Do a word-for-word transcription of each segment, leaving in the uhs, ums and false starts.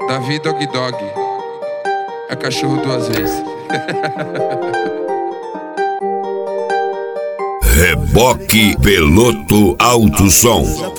Davi Dog Dog é cachorro duas vezes. Reboque Peloto Alto Som.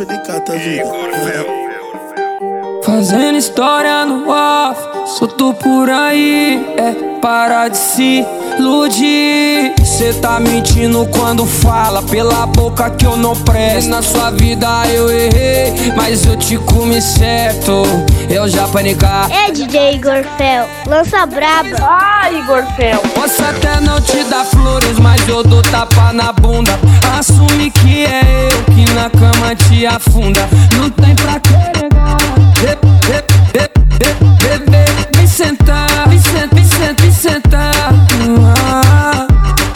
Fazendo história no off, solto por aí, é para de se iludir. Cê tá mentindo quando fala pela boca que eu não presto. Na sua vida eu errei, mas eu te comi certo. Eu já panicar. É D J Igor Fel, lança braba. Ah, Igor Fel. Posso até não te dar flores, mas eu dou tapa na bunda. Assume que é eu que na cama te afunda. Não tem pra que negar. Bebê, vem sentar, vem sentar, vem sentar, vem sentar. Ah.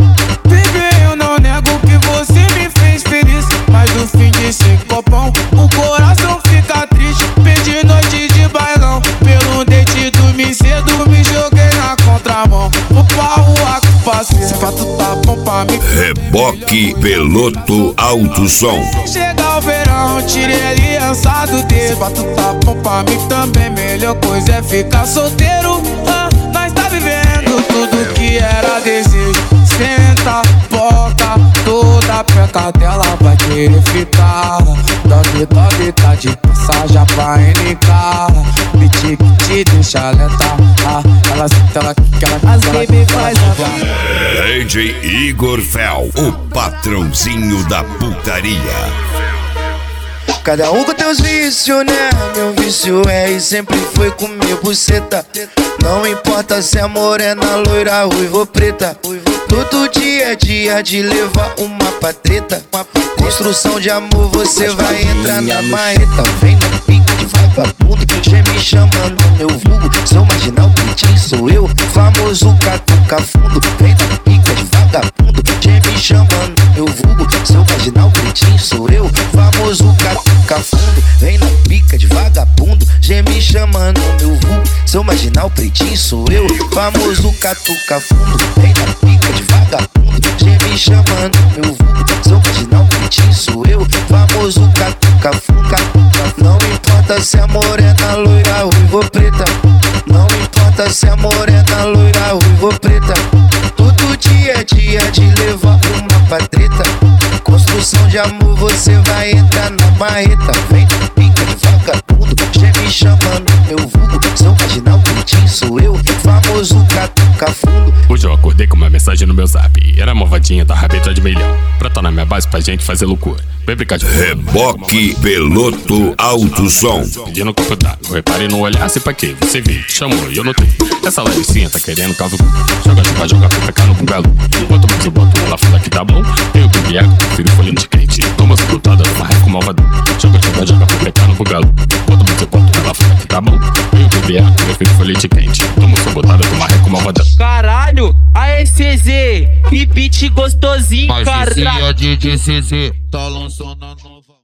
Bebê, eu não nego que você me fez feliz, mas no fim desse copão o coração fica triste. Perdi noite de bailão, pelo dente dormi cedo, me joguei na contramão. Vou pra rua com parceiro, pra tu tá bom pra mim. Reboque Peloto Alto Som. Chega o verão, tirei a aliança do dedo. Pra tu tá bom pra mim também, melhor coisa é ficar solteiro. Ah, nós tá vivendo tudo que era desejo. Senta, boca, toda peca dela vai querer ficar. Dog, dog, tá de passagem pra N K. Beat que te deixa lenta. Ah, ela senta, ela quica, ela As baby faz a D J Igor Fel, o patrãozinho da putaria. Cada um com teus vícios, né? Meu vício é e sempre foi comer buceta. Não importa se é morena, loira, ruiva ou preta. Todo dia é dia de levar uma pra treta. Construção de amor, você vai entrar na marreta. Vem na pica de vagabundo, que me chamando meu vulgo. Sou marginal, pretinho, sou eu, famoso catuca fundo. Vem na pica de vagabundo, que me chamando meu vulgo. Sou marginal, pretinho, sou eu, famoso catuca fundo. Vem na pica de vagabundo, que me chamando meu vulgo. Sou marginal, pretinho, sou eu, famoso catuca fundo. Vem na pica de vagabundo, que me chamando meu vulgo. Sou marginal, pretinho, sou eu, famoso catuca fundo. Não importa se é morena, loira, ruiva ou preta. Não importa se é morena, loira, ruiva ou preta. Todo dia é dia de levar uma pra treta. Construção de amor, você vai entrar na marreta. Vem na pica de vagabundo, já me chamando meu vulgo. Sou marginal, pretinho, sou eu, famoso catuca fundo. Hoje eu acordei com uma mensagem no meu zap. Era uma vadinha da rabeta de milhão, pra tá na minha base pra gente fazer loucura. Vem brincar de Reboque Peloto Alto Som. Pedindo copo d'água, repare no olhar, se pra quê? Você veio, chamou e eu notei. Essa levecinha tá querendo caso. Joga, joga, joga, P K no bungalo. Enquanto mais eu boto ela fala que tá bom. Eu bebi água, prefiro folhinho de quente. Toma as frutadas do marreco malvadão. Joga, joga, joga, P K no bungalo. Enquanto mais eu boto ela fala que tá bom. Eu bebi água, prefiro folhinho de quente. Toma as frutadas do marreco malvadão. Caralho, A E C Z, que beat gostosinho, Mas esse caralho. é D J C Z, tá lançando a nova.